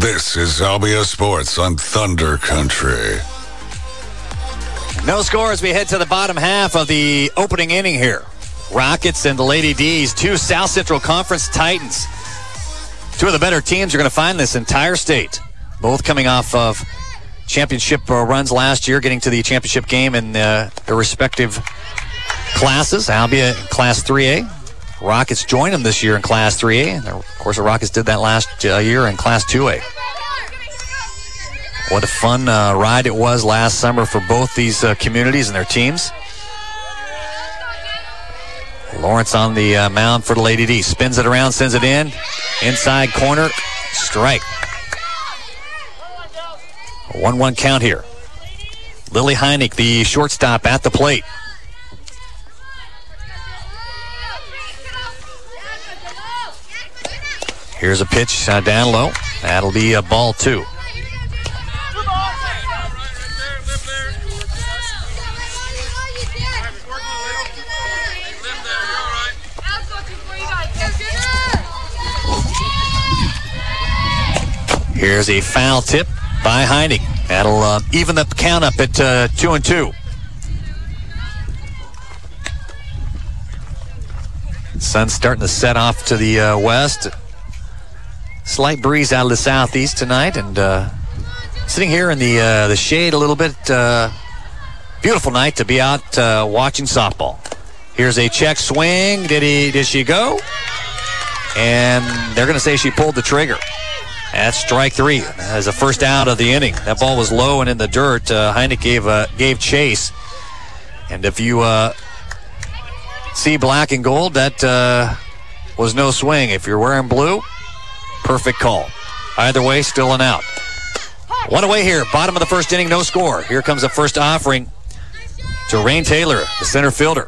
This is Albia Sports on Thunder Country. No score as we head to the bottom half of the opening inning here. Rockets and the Lady D's, two South Central Conference Titans. Two of the better teams you're going to find in this entire state. Both coming off of championship runs last year, getting to the championship game in their respective classes. Albia in Class 3A. Rockets joined them this year in Class 3A. And of course, the Rockets did that last year in Class 2A. What a fun ride it was last summer for both these communities and their teams. Lawrence on the mound for the Lady D. Spins it around, sends it in. Inside corner, strike. 1-1 count here. Lily Heineck, the shortstop, at the plate. Here's a pitch down low. That'll be a ball 2. Here's a foul tip by Heineck. That'll even the count up at 2-2. Sun's starting to set off to the west. Slight breeze out of the southeast tonight, and sitting here in the shade a little bit. Beautiful night to be out watching softball. Here's a check swing. Did she go? And they're going to say she pulled the trigger. That's strike 3 as a first out of the inning. That ball was low and in the dirt. Heineck gave chase. And if you see black and gold, that was no swing. If you're wearing blue, perfect call. Either way, still an out. One away here. Bottom of the first inning, no score. Here comes the first offering to Rain Taylor, the center fielder.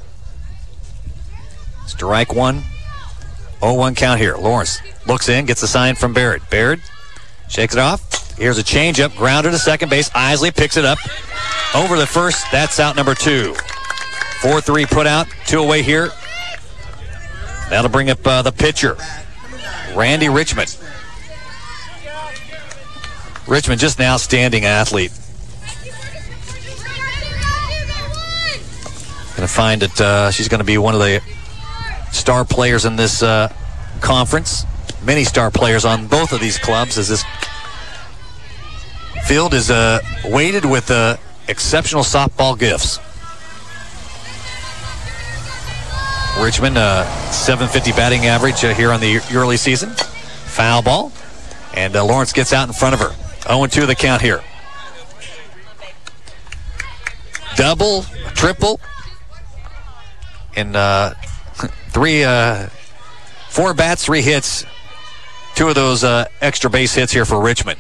Strike 1. 0-1 count here. Lawrence looks in, gets a sign from Baird. Baird shakes it off. Here's a changeup, grounder to second base. Isley picks it up over the first. That's out number 2. 4-3 put out, 2 away here. That'll bring up the pitcher, Randy Richmond. Richmond, just an outstanding athlete. Going to find that she's going to be one of the star players in this conference. Many star players on both of these clubs, as this field is weighted with exceptional softball gifts. Richmond, 750 batting average here on the early season. Foul ball. And Lawrence gets out in front of her. 0-2 the count here. Double, triple, and 4 bats, 3 hits. 2 of those extra base hits here for Richmond.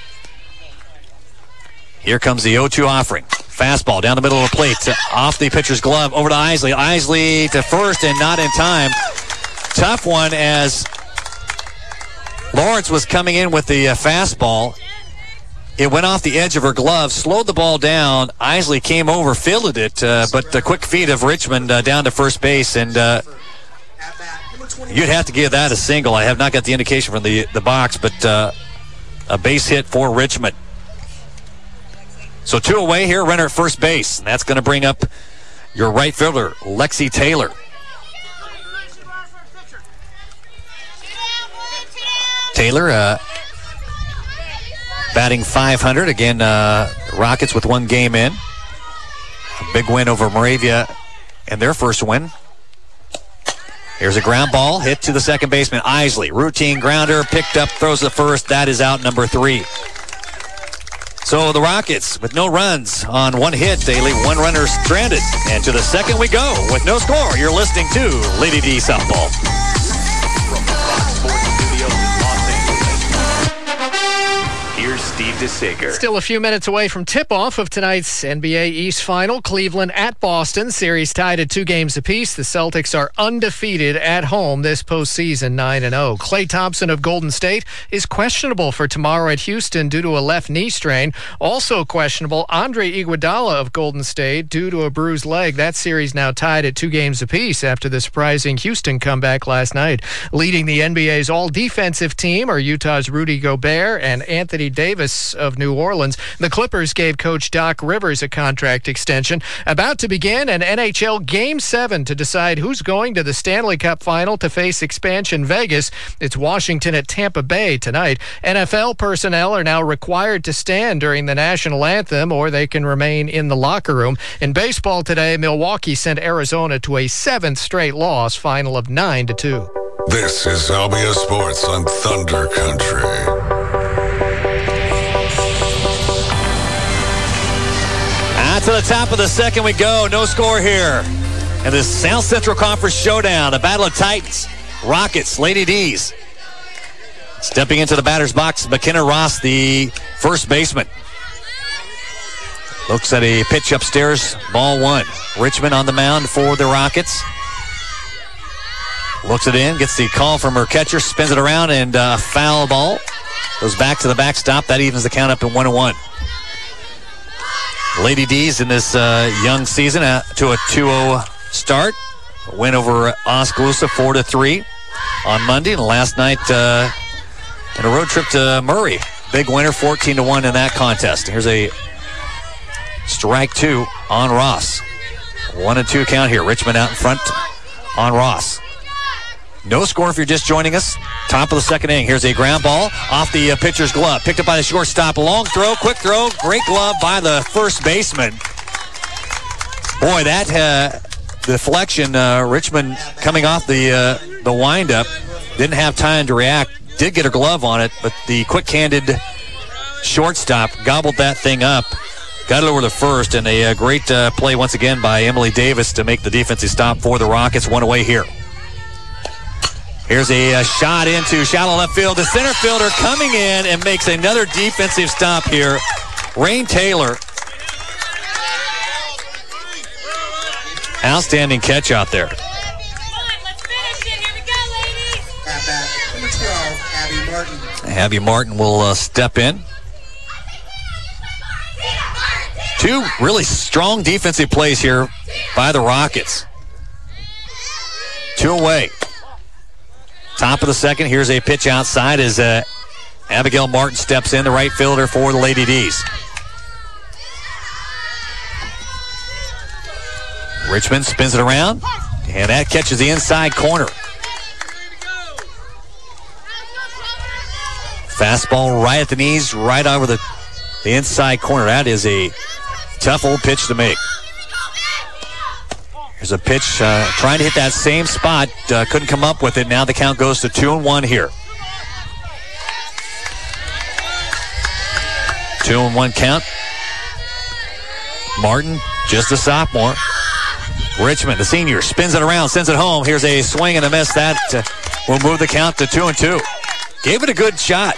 Here comes the 0-2 offering. Fastball down the middle of the plate, off the pitcher's glove, over to Isley. Isley to first and not in time. Tough one as Lawrence was coming in with the fastball. It went off the edge of her glove, slowed the ball down. Isley came over, fielded it, but the quick feet of Richmond down to first base, and you'd have to give that a single. I have not got the indication from the box, but a base hit for Richmond. So 2 away here, runner at first base. And that's going to bring up your right fielder, Lexi Taylor. Taylor batting .500. Again, Rockets with 1 game in. A big win over Moravia in their first win. Here's a ground ball hit to the second baseman, Isley. Routine grounder, picked up, throws the first. That is out number 3. So the Rockets, with no runs on 1 hit, they leave 1 runner stranded. And to the second we go with no score. You're listening to Lady D Softball. From the Fox Sports Studios in Los Angeles, here's Steve DeSager. Still a few minutes away from tip-off of tonight's NBA East Final. Cleveland at Boston. Series tied at 2 games apiece. The Celtics are undefeated at home this postseason, 9-0. Klay Thompson of Golden State is questionable for tomorrow at Houston due to a left knee strain. Also questionable, Andre Iguodala of Golden State due to a bruised leg. That series now tied at 2 games apiece after the surprising Houston comeback last night. Leading the NBA's all-defensive team are Utah's Rudy Gobert and Anthony Davis of New Orleans. The Clippers gave coach Doc Rivers a contract extension. About to begin an NHL Game 7 to decide who's going to the Stanley Cup Final to face expansion Vegas. It's Washington at Tampa Bay tonight. NFL personnel are now required to stand during the national anthem, or they can remain in the locker room. In baseball today, Milwaukee sent Arizona to a 7th straight loss, final of 9-2. This is Albia Sports on Thunder Country. To the top of the second we go. No score here. And the South Central Conference Showdown, the Battle of Titans, Rockets, Lady D's. Stepping into the batter's box, McKenna Ross, the first baseman. Looks at a pitch upstairs, ball 1. Richmond on the mound for the Rockets. Looks it in, gets the call from her catcher, spins it around, and foul ball. Goes back to the backstop. That evens the count up to 1-1. Lady D's in this young season to a 2-0 start. A win over Oskaloosa 4-3 on Monday. And last night in a road trip to Murray. Big winner, 14-1 in that contest. Here's a strike 2 on Ross. 1-2 count here. Richmond out in front on Ross. No score if you're just joining us. Top of the second inning. Here's a ground ball off the pitcher's glove. Picked up by the shortstop. Long throw, quick throw. Great glove by the first baseman. Boy, that deflection, Richmond coming off the windup. Didn't have time to react. Did get her glove on it, but the quick-handed shortstop gobbled that thing up. Got it over the first, and a great play once again by Emily Davis to make the defensive stop for the Rockets. 1 away here. Here's a shot into shallow left field. The center fielder coming in and makes another defensive stop here. Rain Taylor. Outstanding catch out there. Abby Martin will step in. 2 really strong defensive plays here by the Rockets. 2 away. Top of the second, here's a pitch outside as Abigail Martin steps in, the right fielder for the Lady D's. Richmond spins it around, and that catches the inside corner. Fastball right at the knees, right over the inside corner. That is a tough old pitch to make. Here's a pitch trying to hit that same spot. Couldn't come up with it. Now the count goes to 2-1 here. 2-1 count. Martin, just a sophomore. Richmond, the senior, spins it around, sends it home. Here's a swing and a miss. That will move the count to 2-2. Gave it a good shot.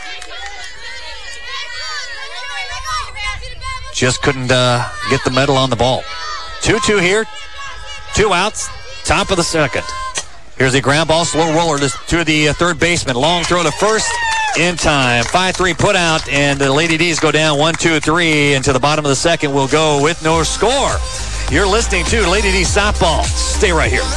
Just couldn't get the metal on the ball. 2-2 here. 2 outs, top of the second. Here's a ground ball, slow roller to the third baseman. Long throw to first, in time. 5-3 put out, and the Lady D's go down 1-2-3, and to the bottom of the second we'll go with no score. You're listening to Lady D Softball. Stay right here.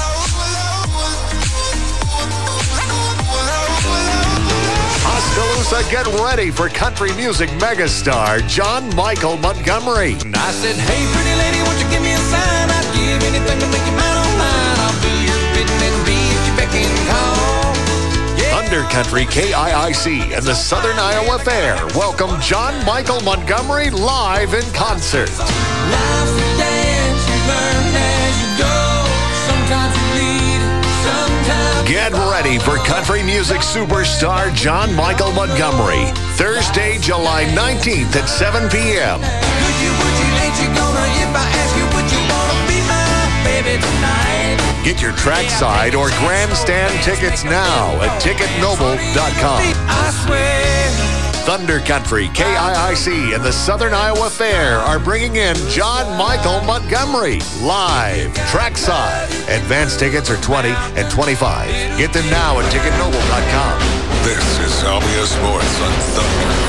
Oskaloosa, get ready for country music megastar John Michael Montgomery. I said, hey, pretty lady, won't you give me a sign? I'd give anything to make you mine on mine. I'll do your bidding and be at your beck and call. Yeah. Thunder Country KIIC and the Southern Iowa Fair welcome John Michael Montgomery live in concert. Life's a dance, you learn as you go. Sometimes you lead, sometimes Get ready for country music superstar John Michael Montgomery, Thursday, July 19th at 7 p.m. Would you let you go if I ask you, would you want to be my baby tonight? Get your trackside or grandstand tickets now at ticketnoble.com. I swear Thunder Country, KIIC, and the Southern Iowa Fair are bringing in John Michael Montgomery live trackside. Advance tickets are $20 and $25. Get them now at ticketnoble.com. This is Albia Sports on Thunder.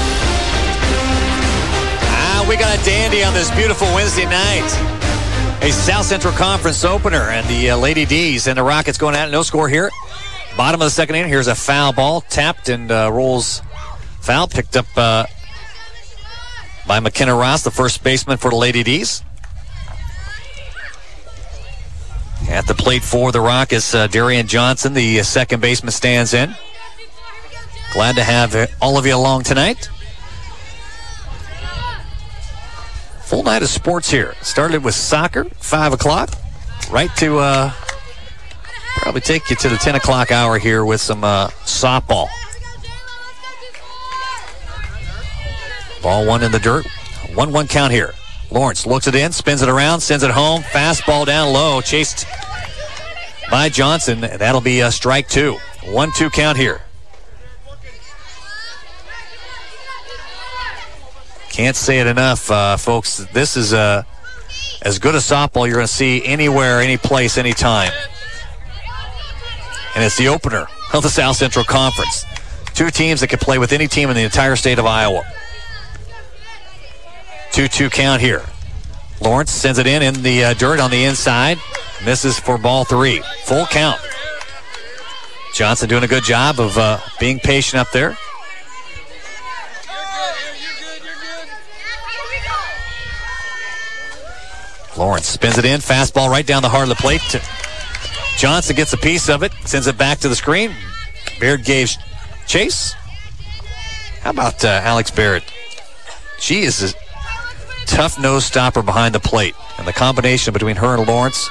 We got a dandy on this beautiful Wednesday night. A South Central Conference opener, and the Lady D's and the Rockets going at it. No score here. Bottom of the second inning. Here's a foul ball. Tapped and rolls foul. Picked up by McKenna Ross, the first baseman for the Lady D's. At the plate for the Rockets, Darian Johnson, the second baseman, stands in. Glad to have all of you along tonight. Full night of sports here. Started with soccer, 5 o'clock. Right to probably take you to the 10 o'clock hour here with some softball. Ball one in the dirt. 1-1 count here. Lawrence looks it in, spins it around, sends it home. Fastball down low, chased by Johnson. That'll be a strike two. 1-2 count here. Can't say it enough, folks. This is as good a softball you're going to see anywhere, any place, anytime. And it's the opener of the South Central Conference. Two teams that can play with any team in the entire state of Iowa. 2-2 count here. Lawrence sends it in the dirt on the inside. Misses for ball three. Full count. Johnson doing a good job of being patient up there. Lawrence spins it in. Fastball right down the heart of the plate. Johnson gets a piece of it. Sends it back to the screen. Baird gave chase. How about Alex Barrett? She is a tough nose stopper behind the plate. And the combination between her and Lawrence.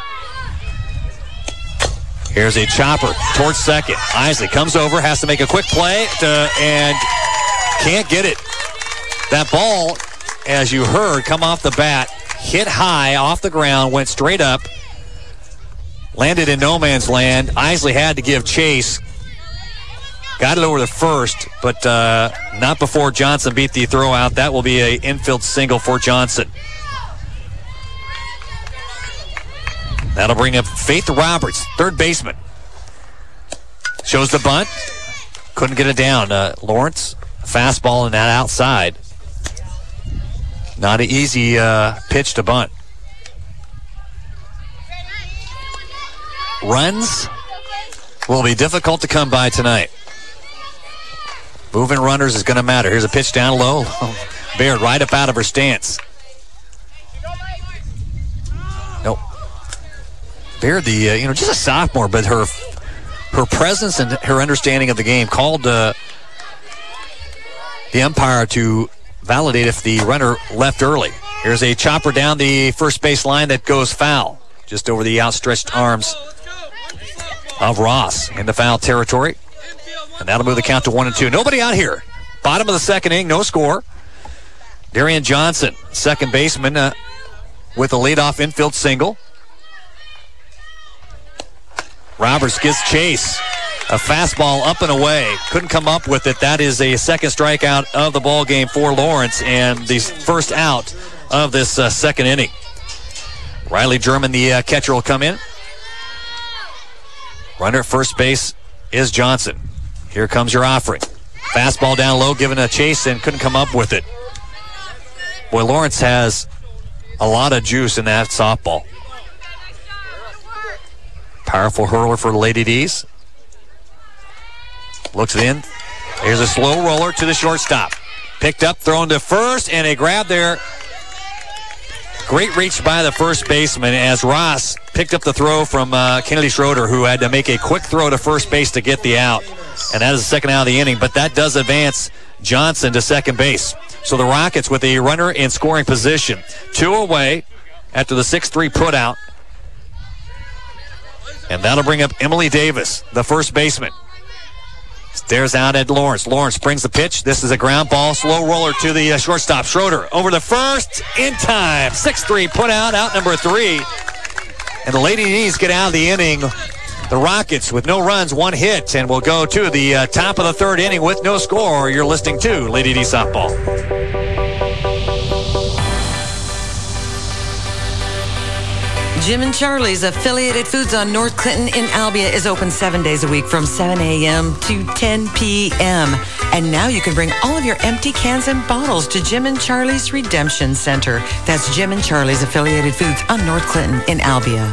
Here's a chopper towards second. Isley comes over, has to make a quick play, and can't get it. That ball, as you heard, come off the bat. Hit high off the ground, went straight up, landed in no man's land. Isley had to give chase. Got it over the first, but not before Johnson beat the throw out. That will be an infield single for Johnson. That'll bring up Faith Roberts, third baseman. Shows the bunt. Couldn't get it down. Lawrence, fastball in that outside. Not an easy pitch to bunt. Runs will be difficult to come by tonight. Moving runners is going to matter. Here's a pitch down low. Baird right up out of her stance. Nope. Baird, just a sophomore, but her presence and her understanding of the game called the umpire to validate if the runner left early. Here's a chopper down the first base line that goes foul. Just over the outstretched arms of Ross in the foul territory. And that'll move the count to 1-2. Nobody out here. Bottom of the second inning, no score. Darian Johnson, second baseman, with a leadoff infield single. Roberts gets chase. A fastball up and away. Couldn't come up with it. That is a second strikeout of the ball game for Lawrence and the first out of this second inning. Riley German, the catcher, will come in. Runner at first base is Johnson. Here comes your offering. Fastball down low, given a chase, and couldn't come up with it. Boy, Lawrence has a lot of juice in that softball. Powerful hurler for the Lady D's. Looks it in. Here's a slow roller to the shortstop. Picked up, thrown to first, and a grab there. Great reach by the first baseman as Ross picked up the throw from Kennedy Schroeder, who had to make a quick throw to first base to get the out. And that is the second out of the inning, but that does advance Johnson to second base. So the Rockets with a runner in scoring position. 2 away after the 6-3 putout. And that'll bring up Emily Davis, the first baseman. Stares out at Lawrence. Lawrence brings the pitch. This is a ground ball. Slow roller to the shortstop. Schroeder over the first in time. 6-3 put out number 3. And the Lady D's get out of the inning The Rockets with no runs, 1 hit, and we'll go to the top of the 3rd inning with no score. You're listening to Lady D Softball. Jim and Charlie's Affiliated Foods on North Clinton in Albia is open 7 days a week from 7 a.m. to 10 p.m. And now you can bring all of your empty cans and bottles to Jim and Charlie's Redemption Center. That's Jim and Charlie's Affiliated Foods on North Clinton in Albia.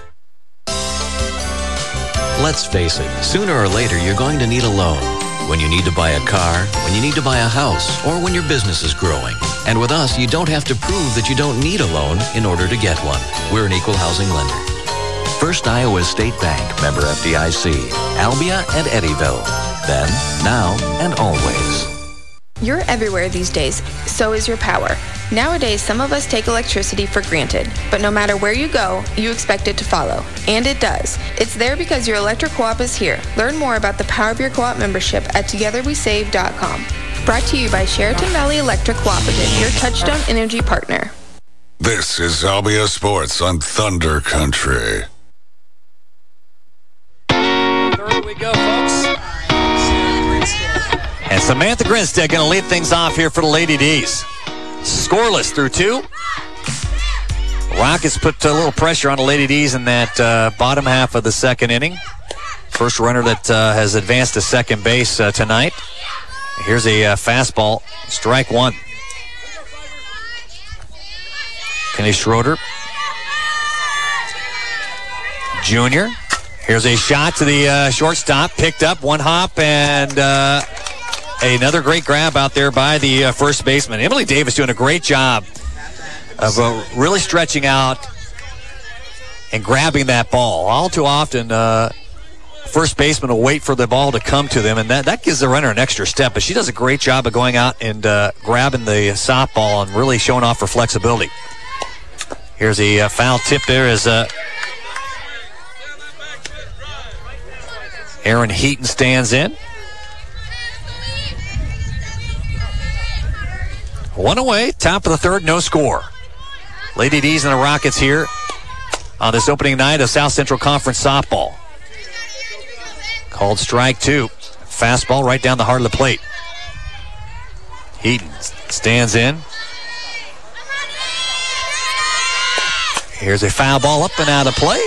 Let's face it, sooner or later you're going to need a loan. When you need to buy a car, when you need to buy a house, or when your business is growing. And with us, you don't have to prove that you don't need a loan in order to get one. We're an equal housing lender. First Iowa State Bank, member FDIC, Albia and Eddyville. Then, now, and always. You're everywhere these days, so is your power. Nowadays, some of us take electricity for granted, but no matter where you go, you expect it to follow. And it does. It's there because your electric co-op is here. Learn more about the power of your co-op membership at togetherwesave.com. Brought to you by Sheraton Valley Electric Cooperative, your Touchstone Energy partner. This is Albia Sports on Thunder Country. 3rd we go, folks. And Samantha Grinstead going to lead things off here for the Lady D's. Scoreless through 2. Rockets put a little pressure on the Lady D's in that bottom half of the 2nd inning. First runner that has advanced to second base tonight. Here's a fastball, strike 1. Kenny Schroeder. Junior. Here's a shot to the shortstop. Picked up, 1 hop, and another great grab out there by the first baseman. Emily Davis doing a great job of really stretching out and grabbing that ball. All too often, first baseman will wait for the ball to come to them, and that gives the runner an extra step. But she does a great job of going out and grabbing the softball and really showing off her flexibility. Here's a foul tip there as Aaron Heaton stands in. 1 away, top of the 3rd, no score. Lady D's and the Rockets here on this opening night of South Central Conference softball. Called strike 2. Fastball right down the heart of the plate. Heaton stands in. Here's a foul ball up and out of play.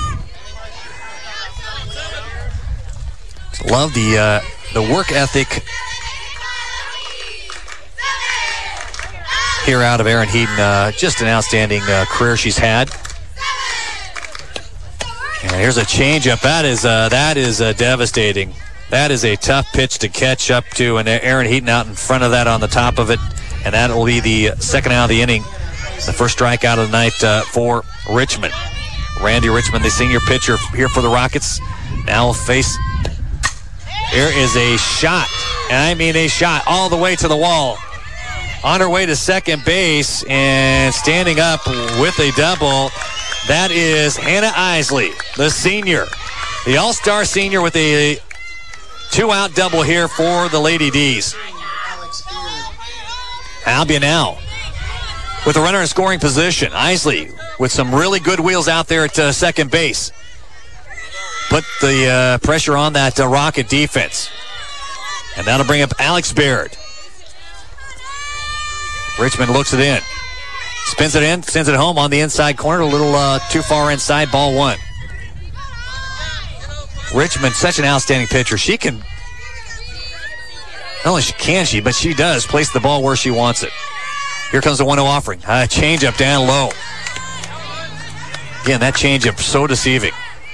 Love the work ethic here out of Aaron Heaton. Just an outstanding career she's had. And here's a changeup. That is devastating. That is a tough pitch to catch up to, and Aaron Heaton out in front of that on the top of it, and that will be the 2nd out of the inning. The first strikeout of the night for Richmond. Randy Richmond, the senior pitcher here for the Rockets, now will face. There is a shot, and I mean a shot all the way to the wall. On her way to second base and standing up with a double. That is Hannah Isley, the senior. The all-star senior with a 2-out double here for the Lady D's. Albia now with a runner in scoring position. Isley with some really good wheels out there at second base. Put the pressure on that Rocket defense. And that'll bring up Alex Baird. Richmond looks it in. Spins it in, sends it home on the inside corner. A little too far inside, ball 1. Richmond, such an outstanding pitcher. She can, not only can she, but she does place the ball where she wants it. Here comes the 1-0 offering. Changeup down low. Again, that changeup so deceiving.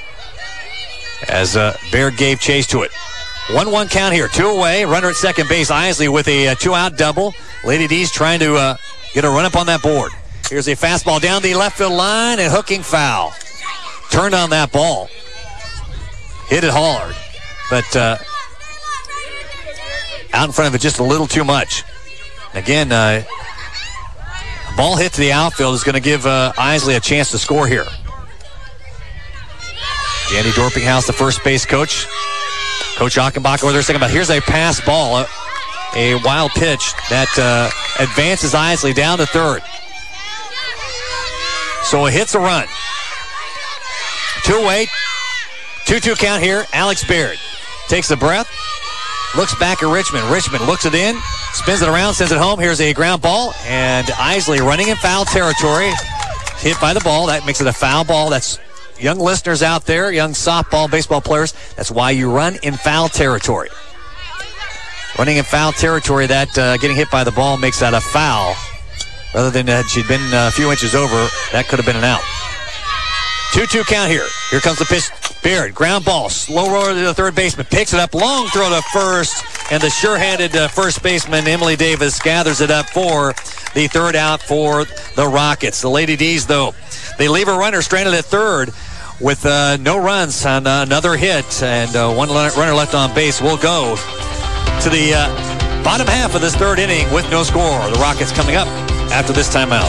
As Baird gave chase to it. 1-1 count here. 2 away. Runner at second base. Isley with a 2-out double. Lady D's trying to get a run up on that board. Here's a fastball down the left field line and hooking foul. Turned on that ball. Hit it hard. But out in front of it just a little too much. Again, a ball hit to the outfield is going to give Isley a chance to score here. Jandy Dorpinghouse, the first base coach. Coach Achenbach over there second. But here's a pass ball, a wild pitch that advances Isley down to third. So it hits a run. 2 away. 2-2 count here. Alex Baird takes a breath, looks back at Richmond. Richmond looks it in, spins it around, sends it home. Here's a ground ball, and Isley running in foul territory. Hit by the ball. That makes it a foul ball. That's young listeners out there, young softball, baseball players. That's why you run in foul territory. Running in foul territory, that getting hit by the ball makes that a foul. Rather than she'd been a few inches over, that could have been an out. 2-2 count here. Here comes the pitch. Baird, ground ball, slow roller to the third baseman, picks it up, long throw to first, and the sure-handed first baseman, Emily Davis, gathers it up for the third out for the Rockets. The Lady D's, though, they leave a runner stranded at third with no runs on another hit, and one runner left on base. Will go to the bottom half of this third inning with no score. The Rockets coming up after this timeout.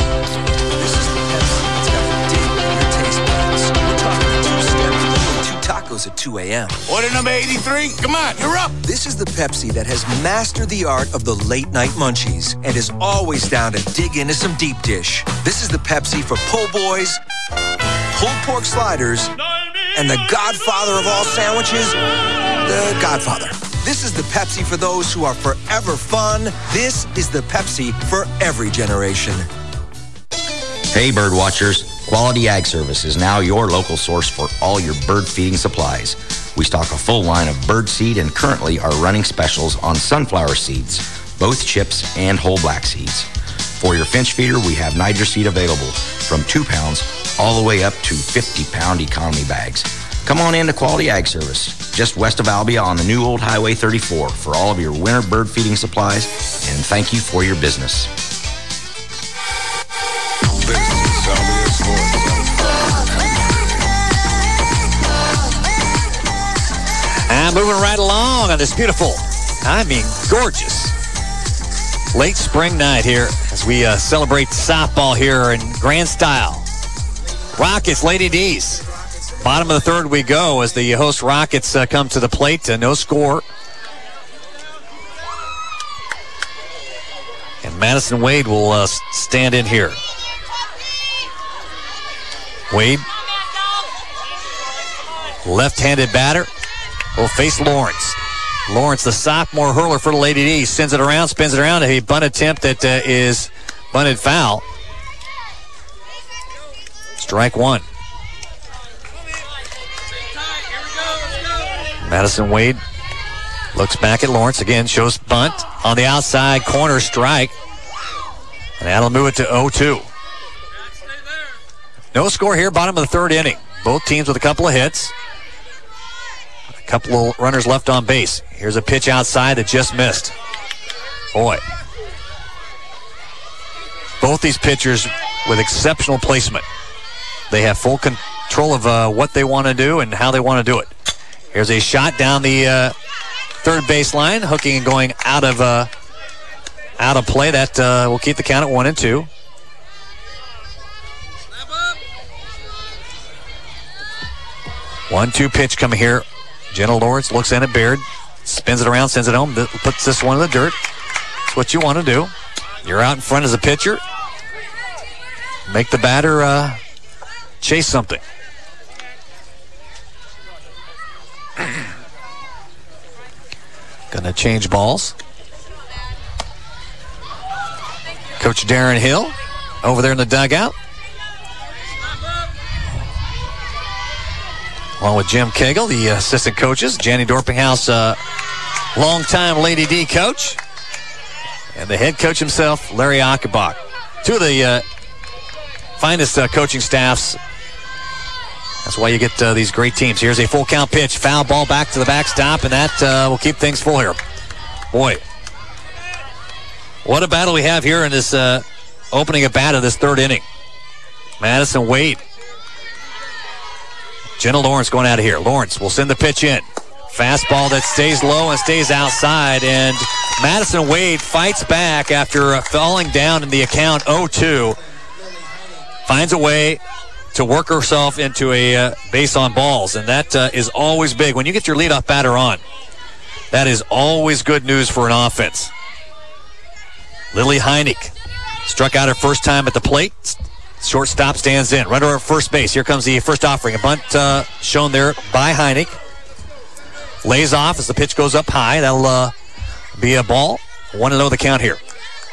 Tacos at 2 a.m. Order number 83. Come on, you're up. This is the Pepsi that has mastered the art of the late night munchies and is always down to dig into some deep dish. This is the Pepsi for po' boys, pulled pork sliders, and the godfather of all sandwiches, the Godfather. This is the Pepsi for those who are forever fun. This is the Pepsi for every generation. Hey, bird watchers. Quality Ag Service is now your local source for all your bird feeding supplies. We stock a full line of bird seed and currently are running specials on sunflower seeds, both chips and whole black seeds. For your finch feeder, we have Niger seed available from 2 pounds all the way up to 50-pound economy bags. Come on in to Quality Ag Service, just west of Albia on the new old Highway 34 for all of your winter bird feeding supplies, and thank you for your business. And moving right along on this beautiful, gorgeous late spring night here as we celebrate softball here in grand style. Rockets, Lady D's. Bottom of the third we go as the host Rockets come to the plate. No score. And Madison Wade will stand in here. Wade, left-handed batter, will face Lawrence. Lawrence, the sophomore hurler for the Lady D, sends it around, spins it around. A bunt attempt that is bunted foul. Strike one. Madison Wade looks back at Lawrence again, shows bunt on the outside corner, strike. And that'll move it to 0-2. No score here, bottom of the third inning. Both teams with a couple of hits. A couple of runners left on base. Here's a pitch outside that just missed. Boy. Both these pitchers with exceptional placement. They have full control of what they want to do and how they want to do it. Here's a shot down the third baseline, hooking and going out of play. That will keep the count at 1-2. One-two pitch coming here. Jenna Lawrence looks in at Baird, spins it around, sends it home, puts this one in the dirt. That's what you want to do. You're out in front as a pitcher. Make the batter chase something. Gonna change balls. Coach Darren Hill over there in the dugout, along with Jim Cagle, the assistant coaches. Janny Dorpinghouse, longtime Lady D coach, and the head coach himself, Larry Achenbach. Two of the finest coaching staffs. That's why you get these great teams. Here's a full count pitch. Foul ball back to the backstop, and that will keep things full here. Boy, what a battle we have here in this opening at bat of this third inning. Madison Wade. Jenna Lawrence going out of here. Lawrence will send the pitch in. Fastball that stays low and stays outside, and Madison Wade fights back after falling down in the account 0-2. Finds a way to work herself into a base on balls, and that is always big. When you get your leadoff batter on, that is always good news for an offense. Lily Heineck struck out her first time at the plate, Shortstop stands in. Runner at first base. Here comes the first offering. A bunt shown there by Heineck. Lays off as the pitch goes up high. That'll be a ball. 1-0 the count here.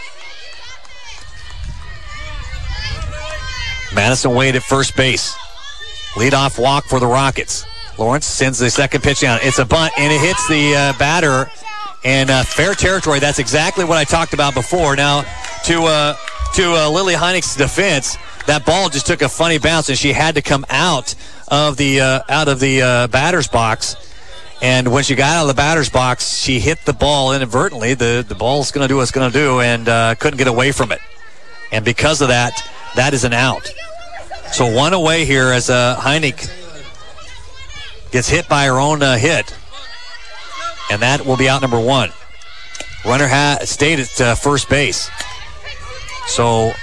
Madison Wade at first base. Leadoff walk for the Rockets. Lawrence sends the second pitch down. It's a bunt, and it hits the batter in fair territory. That's exactly what I talked about before. Now, to Lily Heineck's defense, that ball just took a funny bounce, and she had to come out of the batter's box. And when she got out of the batter's box, she hit the ball inadvertently. The ball's going to do what it's going to do, and couldn't get away from it. And because of that, that is an out. So one away here as Heineck gets hit by her own hit. And that will be out number one. Runner stayed at first base. So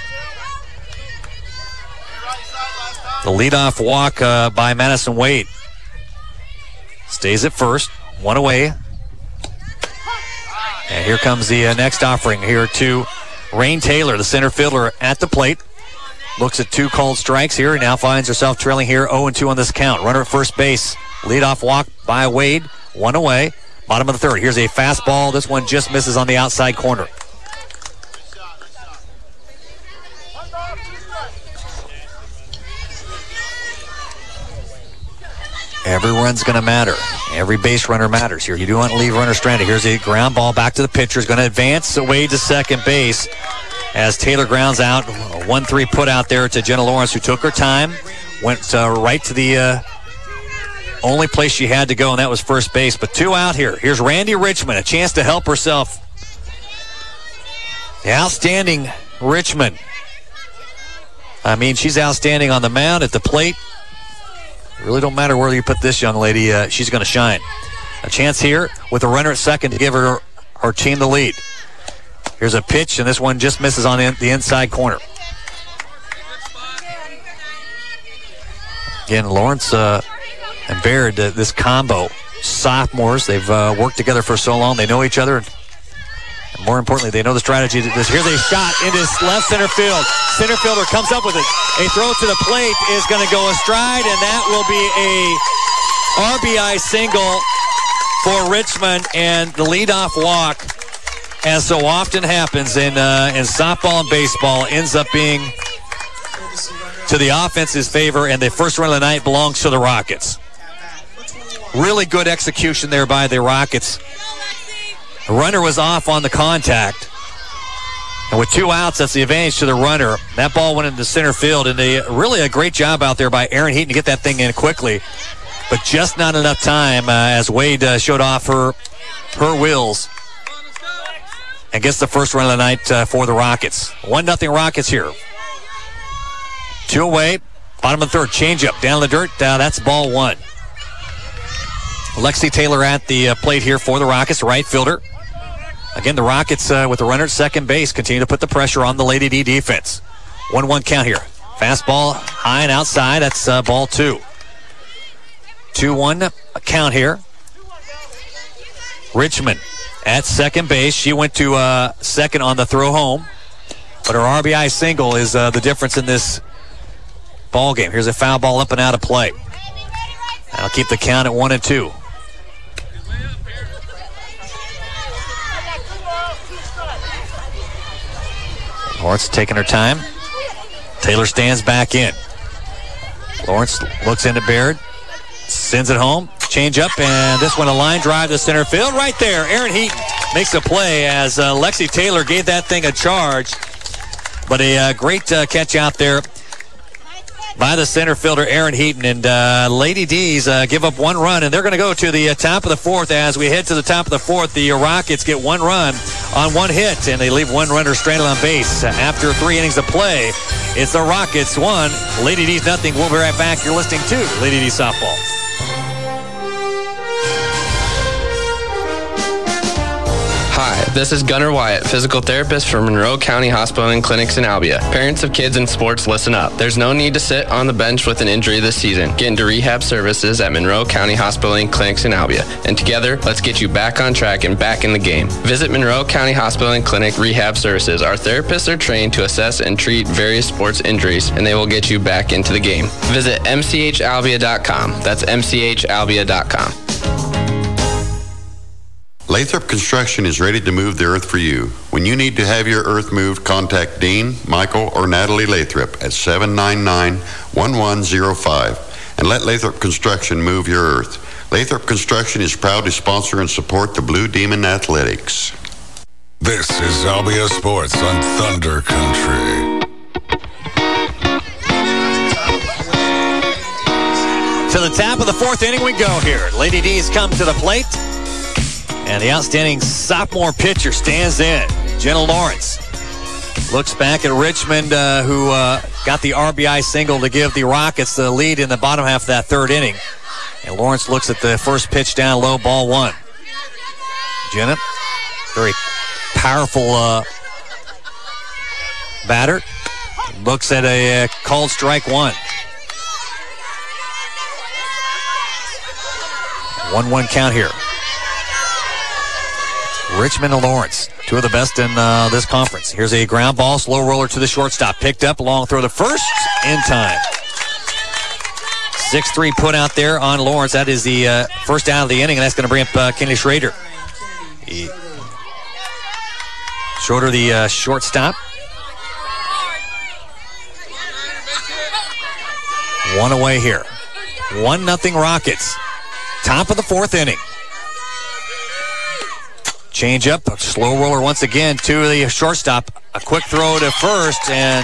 the leadoff walk by Madison Wade stays at first. One away. And here comes the next offering here to Rain Taylor, the center fielder at the plate. Looks at 2 called strikes here. Now finds herself trailing here 0-2 on this count. Runner at first base. Leadoff walk by Wade. One away. Bottom of the third. Here's a fastball. This one just misses on the outside corner. Every run's going to matter. Every base runner matters here. You do want to leave runner stranded. Here's a ground ball back to the pitcher. Is going to advance away to second base as Taylor grounds out. A 1-3 put out there to Jenna Lawrence, who took her time. Went right to the only place she had to go, and that was first base. But 2 out here. Here's Randy Richmond, a chance to help herself. The outstanding Richmond. I mean, she's outstanding on the mound, at the plate. It really don't matter where you put this young lady. She's going to shine. A chance here with a runner at second to give her team the lead. Here's a pitch, and this one just misses on the inside corner. Again, Lawrence and Baird, this combo, sophomores, they've worked together for so long. They know each other. And more importantly, they know the strategy. Here's a shot into left center field. Center fielder comes up with it. A throw to the plate is going to go astride, and that will be a RBI single for Richmond, and the leadoff walk, as so often happens in softball and baseball, ends up being to the offense's favor, and the first run of the night belongs to the Rockets. Really good execution there by the Rockets. The runner was off on the contact, and with 2 outs, that's the advantage to the runner. That ball went into center field, and really a great job out there by Erin Heaton to get that thing in quickly, but just not enough time as Wade showed off her wheels and gets the first run of the night for the Rockets. 1-0 Rockets here. 2 away, bottom of the third, changeup down the dirt. That's ball 1. Lexi Taylor at the plate here for the Rockets, right fielder. Again, the Rockets with the runner at second base continue to put the pressure on the Lady D defense. 1-1 count here. Fastball high and outside. That's ball 2. 2-1 count here. Richmond at second base. She went to second on the throw home, but her RBI single is the difference in this ball game. Here's a foul ball up and out of play. That'll keep the count at 1-2. Lawrence taking her time. Taylor stands back in. Lawrence looks into Baird. Sends it home. Change up, and this one a line drive to center field. Right there, Erin Heaton makes a play as Lexi Taylor gave that thing a charge. But a great catch out there by the center fielder, Erin Heaton. And Lady D's give up 1 run, and they're going to go to the top of the 4th. As we head to the top of the 4th, the Rockets get 1 run on 1 hit, and they leave 1 runner stranded on base. After 3 innings of play, it's the Rockets 1, Lady D's nothing. We'll be right back. You're listening to Lady D Softball. Hi, this is Gunnar Wyatt, physical therapist for Monroe County Hospital and Clinics in Albia. Parents of kids in sports, listen up. There's no need to sit on the bench with an injury this season. Get into rehab services at Monroe County Hospital and Clinics in Albia. And together, let's get you back on track and back in the game. Visit Monroe County Hospital and Clinic Rehab Services. Our therapists are trained to assess and treat various sports injuries, and they will get you back into the game. Visit mchalbia.com. That's mchalbia.com. Lathrop Construction is ready to move the earth for you. When you need to have your earth moved, contact Dean, Michael, or Natalie Lathrop at 799-1105 and let Lathrop Construction move your earth. Lathrop Construction is proud to sponsor and support the Blue Demon Athletics. This is Albia Sports on Thunder Country. To the top of the fourth inning we go here. Lady D's come to the plate. And the outstanding sophomore pitcher stands in. Jenna Lawrence looks back at Richmond, who got the RBI single to give the Rockets the lead in the bottom half of that third inning. And Lawrence looks at the first pitch down low, ball one. Jenna, very powerful batter, looks at a called strike one. 1-1 count here. Richmond and Lawrence, two of the best in this conference. Here's a ground ball, slow roller to the shortstop. Picked up, long throw to first, in time. 6-3 put out there on Lawrence. That is the first out of the inning, and that's going to bring up Kenny Schrader. Schroeder, the shortstop. 1 away here. 1-0 Rockets. Top of the fourth inning. Change up, a slow roller once again to the shortstop. A quick throw to first, and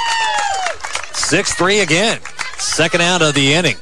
6-3 again. Second out of the inning.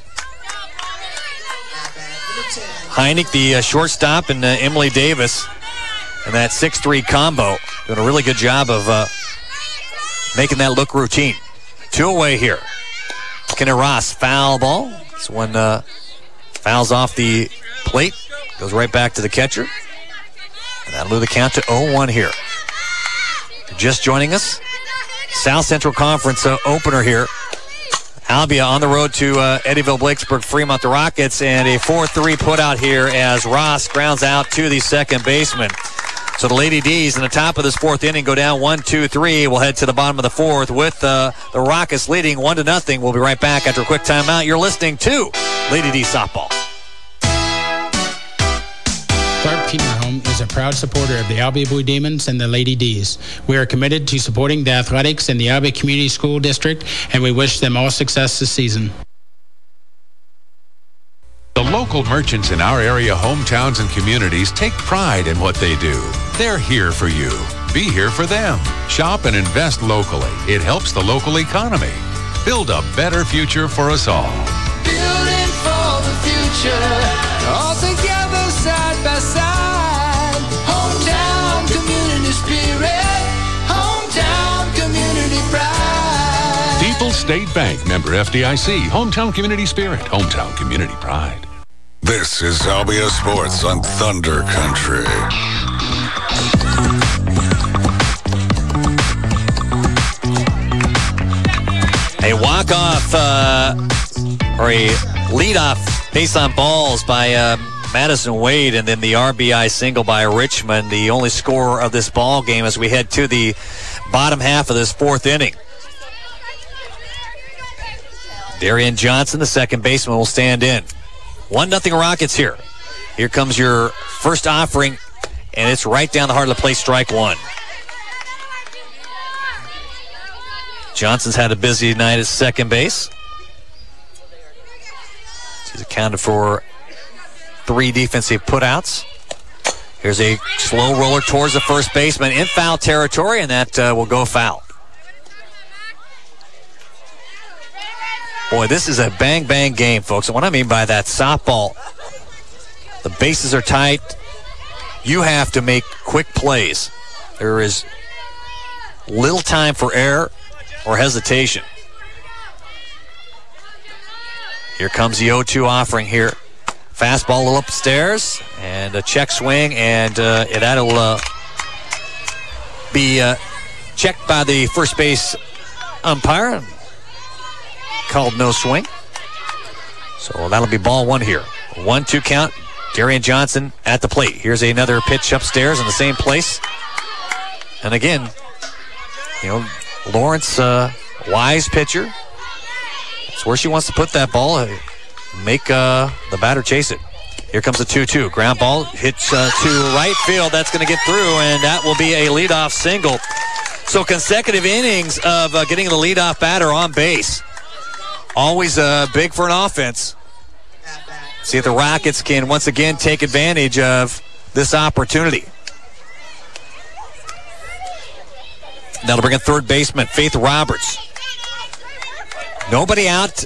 Heineck, the shortstop, and Emily Davis, and that 6-3 combo doing a really good job of making that look routine. 2 away here. Kenna Ross, foul ball. This one fouls off the plate, goes right back to the catcher. And that'll move the count to 0-1 here. Just joining us, South Central Conference opener here. Albia on the road to Eddyville, Blakesburg, Fremont, the Rockets, and a 4-3 put out here as Ross grounds out to the second baseman. So the Lady D's in the top of this fourth inning go down 1-2-3. We'll head to the bottom of the fourth with the Rockets leading 1-0. We'll be right back after a quick timeout. You're listening to Lady D Softball. Clark Funeral Home is a proud supporter of the Albia Blue Demons and the Lady D's. We are committed to supporting the athletics in the Albia Community School District, and we wish them all success this season. The local merchants in our area, hometowns, and communities take pride in what they do. They're here for you. Be here for them. Shop and invest locally. It helps the local economy. Build a better future for us all. Building for the future, all together side by side. Hometown community spirit, hometown community pride. People's State Bank, member FDIC, hometown community spirit, hometown community pride. This is Albia Sports on Thunder Country. A walk-off or a lead-off base on balls by Madison Wade, and then the RBI single by Richmond, the only scorer of this ball game as we head to the bottom half of this fourth inning. Darian Johnson, the second baseman, will stand in. 1-0 Rockets here. Here comes your first offering, and it's right down the heart of the plate, strike one. Johnson's had a busy night at second base. He's accounted for 3 defensive putouts. Here's a slow roller towards the first baseman in foul territory, and that will go foul. Boy, this is a bang-bang game, folks. And what I mean by that, softball, the bases are tight. You have to make quick plays. There is little time for error or hesitation. Here comes the 0-2 offering here. Fastball a little upstairs, and a check swing, and that'll be checked by the first base umpire. Called no swing. So that'll be ball one here. 1-2 count. Darian Johnson at the plate. Here's another pitch upstairs in the same place. And again, Lawrence, wise pitcher. That's where she wants to put that ball. Make the batter chase it. Here comes the 2-2. Ground ball hits to right field. That's going to get through, and that will be a leadoff single. So consecutive innings of getting the leadoff batter on base. Always big for an offense. See if the Rockets can once again take advantage of this opportunity. That'll bring in third baseman Faith Roberts. Nobody out.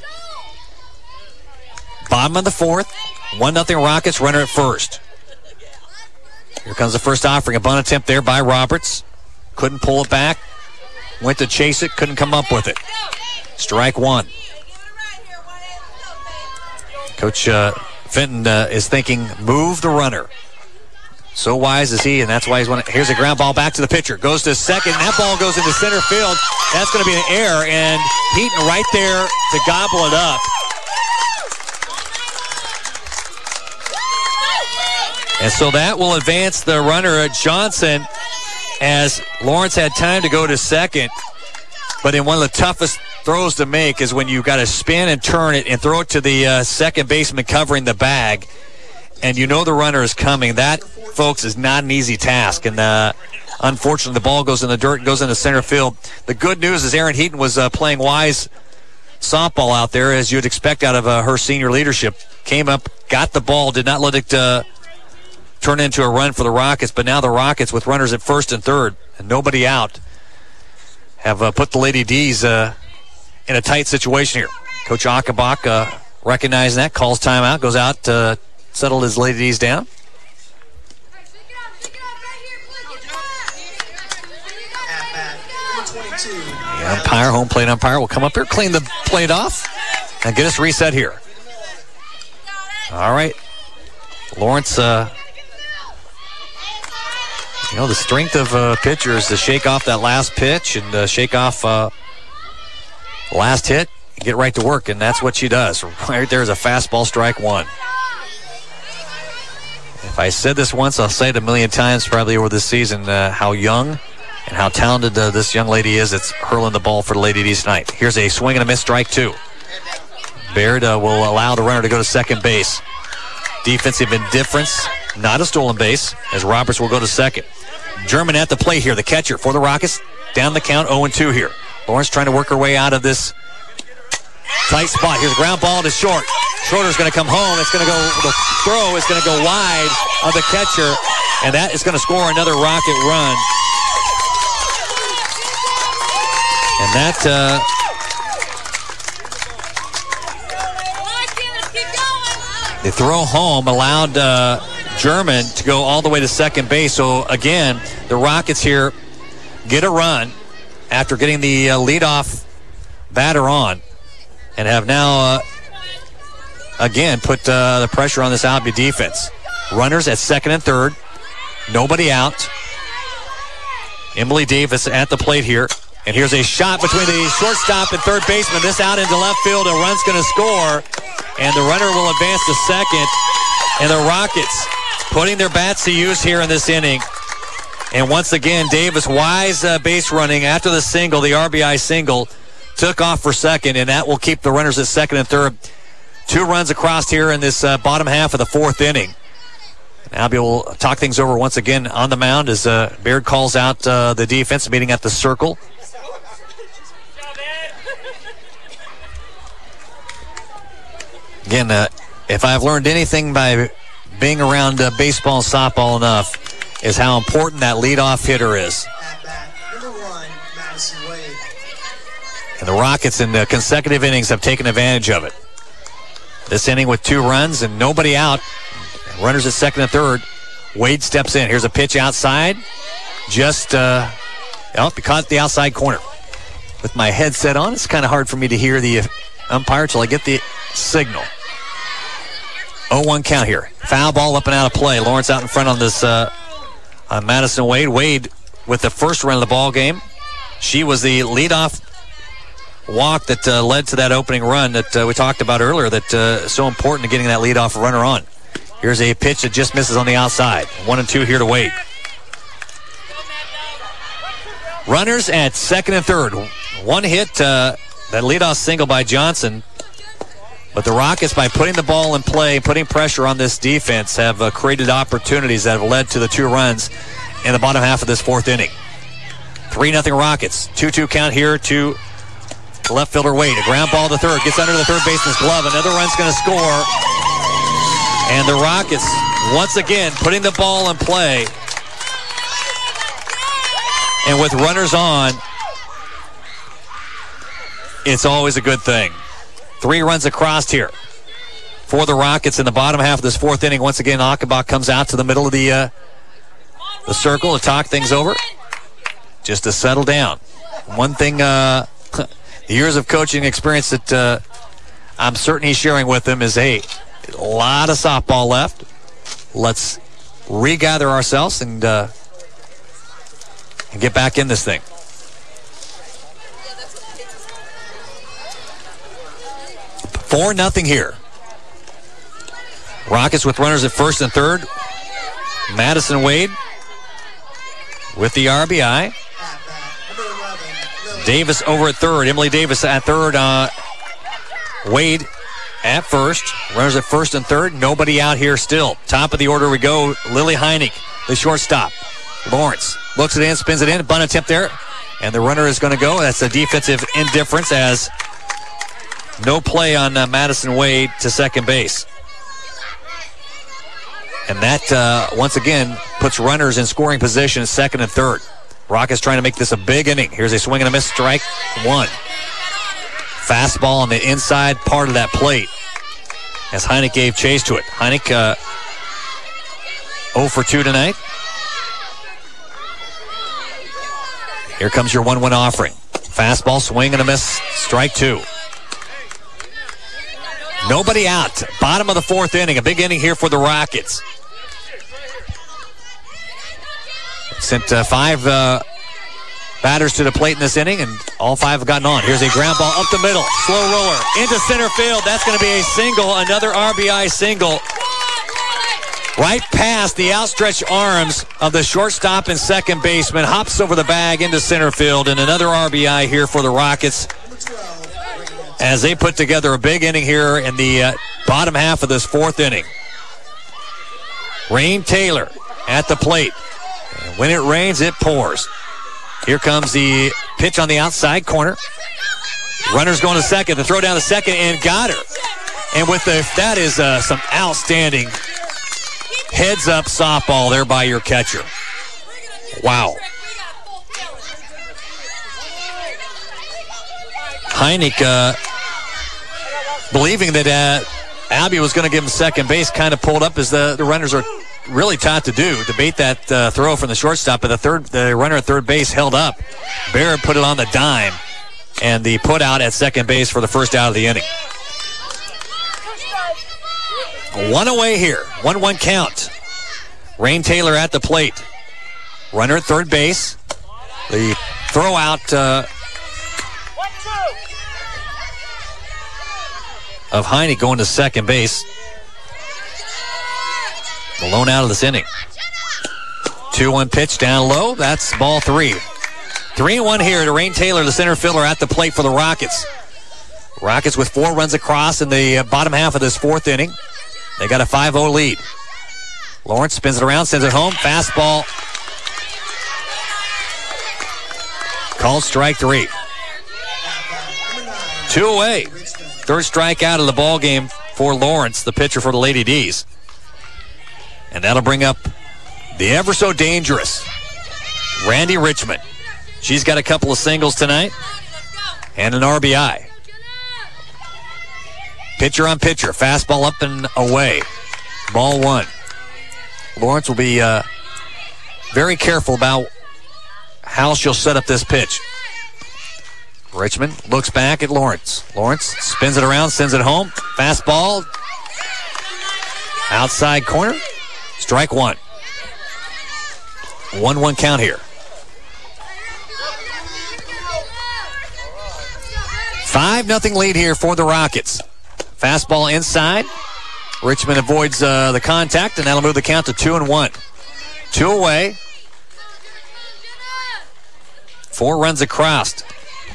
Bottom of the fourth. 1-0 Rockets, runner at first. Here comes the first offering. A bunt attempt there by Roberts. Couldn't pull it back. Went to chase it. Couldn't come up with it. Strike one. Coach Fenton is thinking, move the runner. So wise is he, and that's why he's won. Here's a ground ball back to the pitcher. Goes to second. That ball goes into center field. That's going to be an error, and Heaton right there to gobble it up. And so that will advance the runner, Johnson, as Lawrence had time to go to second. But in one of the toughest throws to make is when you've got to spin and turn it and throw it to the second baseman covering the bag. And you know the runner is coming. That, folks, is not an easy task. And unfortunately, the ball goes in the dirt and goes into center field. The good news is Aaron Heaton was playing wise softball out there, as you'd expect out of her senior leadership. Came up, got the ball, did not let it turn into a run for the Rockets. But now the Rockets, with runners at first and third and nobody out, have put the Lady D's in a tight situation here. Coach Achenbach recognizing that, calls timeout, goes out to settle his Lady D's down. The umpire, home plate umpire, will come up here, clean the plate off, and get us reset here. All right. Lawrence, the strength of pitchers to shake off that last pitch and shake off the last hit and get right to work, and that's what she does. Right there is a fastball, strike one. If I said this once, I'll say it a million times probably over this season, how young and how talented this young lady is. It's hurling the ball for the Lady D's tonight. Here's a swing and a miss, strike two. Baird will allow the runner to go to second base. Defensive indifference, not a stolen base, as Roberts will go to second. German at the plate here, the catcher for the Rockets. Down the count, 0-2 here. Lawrence trying to work her way out of this tight spot. Here's a ground ball to short. Schroeder's going to come home. It's going to go, the throw is going to go wide of the catcher, and that is going to score another Rocket run. And that, the throw home allowed German to go all the way to second base. So again, the Rockets here get a run after getting the leadoff batter on, and have now again put the pressure on this Albia defense. Runners at second and third, nobody out. Emily Davis at the plate here, and here's a shot between the shortstop and third baseman. This out into left field. A run's going to score, and the runner will advance to second. And the Rockets putting their bats to use here in this inning. And once again, Davis, wise base running after the single, the RBI single, took off for second, and that will keep the runners at second and third. 2 runs across here in this bottom half of the fourth inning. Albia will talk things over once again on the mound as Baird calls out the defense meeting at the circle. Again, if I've learned anything by being around baseball and softball enough, is how important that leadoff hitter is. And the Rockets in consecutive innings have taken advantage of it. This inning with 2 runs and nobody out. Runners at second and third. Wade steps in. Here's a pitch outside. Just, he caught the outside corner. With my headset on, it's kind of hard for me to hear the umpire until I get the signal. 0-1 count here. Foul ball up and out of play. Lawrence out in front on this on Madison Wade. Wade with the first run of the ball game. She was the leadoff walk that led to that opening run that we talked about earlier, that is so important to getting that leadoff runner on. Here's a pitch that just misses on the outside. 1-2 here to Wade. Runners at second and third. One hit, that leadoff single by Johnson. But the Rockets, by putting the ball in play, putting pressure on this defense, have created opportunities that have led to the 2 runs in the bottom half of this fourth inning. 3-0 Rockets. 2-2 count here to left fielder Wade. A ground ball to third. Gets under the third baseman's glove. Another run's going to score. And the Rockets, once again, putting the ball in play. And with runners on, it's always a good thing. 3 runs across here for the Rockets in the bottom half of this fourth inning. Once again, Achenbach comes out to the middle of the circle to talk things over, just to settle down. One thing, the years of coaching experience that I'm certain he's sharing with them is, hey, a lot of softball left. Let's regather ourselves and get back in this thing. Four nothing here. Rockets with runners at first and third. Madison Wade with the RBI. Davis over at third. Emily Davis at third. Wade at first. Runners at first and third. Nobody out here still. Top of the order we go. Lily Heineck, the shortstop. Lawrence looks it in, spins it in. Bunt attempt there. And the runner is going to go. That's a defensive indifference, as no play on Madison Wade to second base. And that, once again, puts runners in scoring position at second and third. Rockets trying to make this a big inning. Here's a swing and a miss, strike one. Fastball on the inside part of that plate as Heineck gave chase to it. Heineck 0 for 2 tonight. Here comes your 1-1 offering. Fastball, swing and a miss, strike 2. Nobody out. Bottom of the fourth inning. A big inning here for the Rockets. Sent 5 batters to the plate in this inning, and all 5 have gotten on. Here's a ground ball up the middle. Slow roller into center field. That's going to be a single, another RBI single. Right past the outstretched arms of the shortstop and second baseman. Hops over the bag into center field, and another RBI here for the Rockets, as they put together a big inning here in the bottom half of this fourth inning. Rain Taylor at the plate. And when it rains, it pours. Here comes the pitch on the outside corner. Runner's going to second. The throw down to second, and got her. And with that is some outstanding heads-up softball there by your catcher. Wow. Heineck, believing that Albie was going to give him second base, kind of pulled up, as the runners are really taught to do, to bait that throw from the shortstop, but the runner at third base held up. Barrett put it on the dime, and the put out at second base for the first out of the inning. 1 away here. 1-1 count. Rain Taylor at the plate. Runner at third base. The throw out of Heineck going to second base. Alone out of this inning. 2-1 pitch down low. That's ball 3. 3-1 here to Rain Taylor, the center fielder, at the plate for the Rockets. Rockets with 4 runs across in the bottom half of this fourth inning. They got a 5-0 lead. Lawrence spins it around, sends it home. Fastball. Called strike 3. 2 away. Third strikeout of the ball game for Lawrence, the pitcher for the Lady D's. And that'll bring up the ever so dangerous Randy Richmond. She's got a couple of singles tonight and an RBI. Pitcher on pitcher. Fastball up and away. Ball 1. Lawrence will be very careful about how she'll set up this pitch. Richmond looks back at Lawrence. Lawrence spins it around, sends it home. Fastball. Outside corner. Strike 1. 1-1 count here. 5-0 lead here for the Rockets. Fastball inside. Richmond avoids the contact, and that'll move the count to 2-1. 2 away. 4 runs across.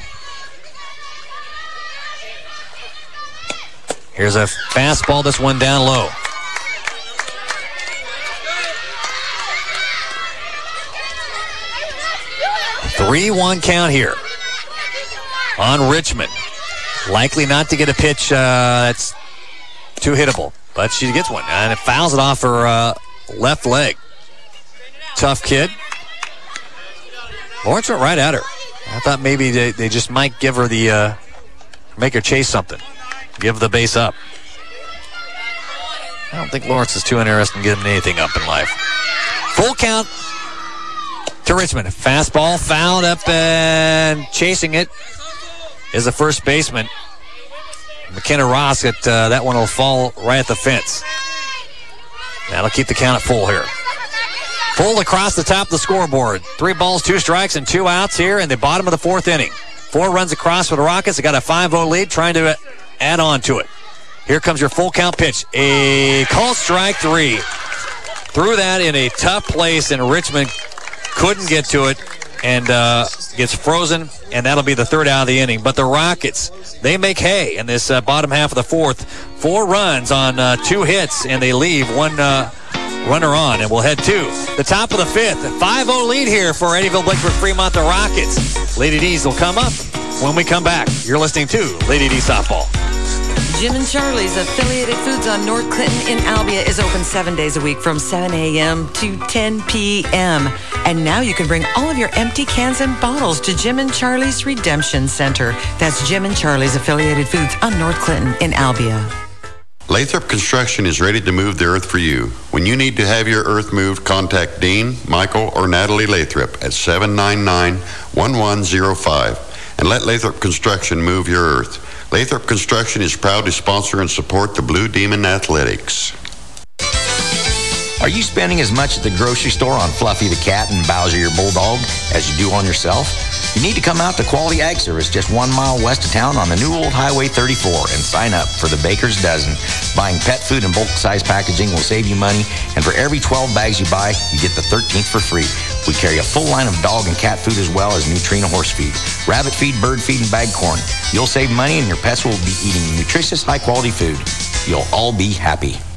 Here's a fastball, this one down low. A 3-1 count here on Richmond. Likely not to get a pitch that's too hittable, but she gets one, and it fouls it off her left leg. Tough kid. Lawrence went right at her. I thought maybe they just might give her the, make her chase something. Give the base up. I don't think Lawrence is too interested in giving anything up in life. Full count to Richmond. Fastball fouled up, and chasing it is the first baseman, McKenna Ross. That one will fall right at the fence. That'll keep the count at full here. Full across the top of the scoreboard. 3 balls, 2 strikes, and 2 outs here in the bottom of the 4th inning. 4 runs across for the Rockets. They got a 5-0 lead, trying to add on to it. Here comes your full count pitch. A call strike 3. Threw that in a tough place, and Richmond couldn't get to it, and gets frozen, and that'll be the 3rd out of the inning. But the Rockets, they make hay in this bottom half of the 4th. 4 runs on 2 hits, and they leave 1 runner on, and we'll head to the top of the 5th. A 5-0 lead here for Eddyville, Blakeburg, Fremont, the Rockets. Lady D's will come up when we come back. You're listening to Lady D Softball. Jim and Charlie's Affiliated Foods on North Clinton in Albia is open 7 days a week from 7 a.m. to 10 p.m. And now you can bring all of your empty cans and bottles to Jim and Charlie's Redemption Center. That's Jim and Charlie's Affiliated Foods on North Clinton in Albia. Lathrop Construction is ready to move the earth for you. When you need to have your earth moved, contact Dean, Michael, or Natalie Lathrop at 799-1105 and let Lathrop Construction move your earth. Lathrop Construction is proud to sponsor and support the Blue Demon Athletics. Are you spending as much at the grocery store on Fluffy the cat and Bowser your bulldog as you do on yourself? You need to come out to Quality Ag Service just 1 mile west of town on the new old Highway 34 and sign up for the Baker's Dozen. Buying pet food and bulk size packaging will save you money, and for every 12 bags you buy, you get the 13th for free. We carry a full line of dog and cat food as well as Nutrena horse feed, rabbit feed, bird feed, and bag corn. You'll save money and your pets will be eating nutritious, high-quality food. You'll all be happy.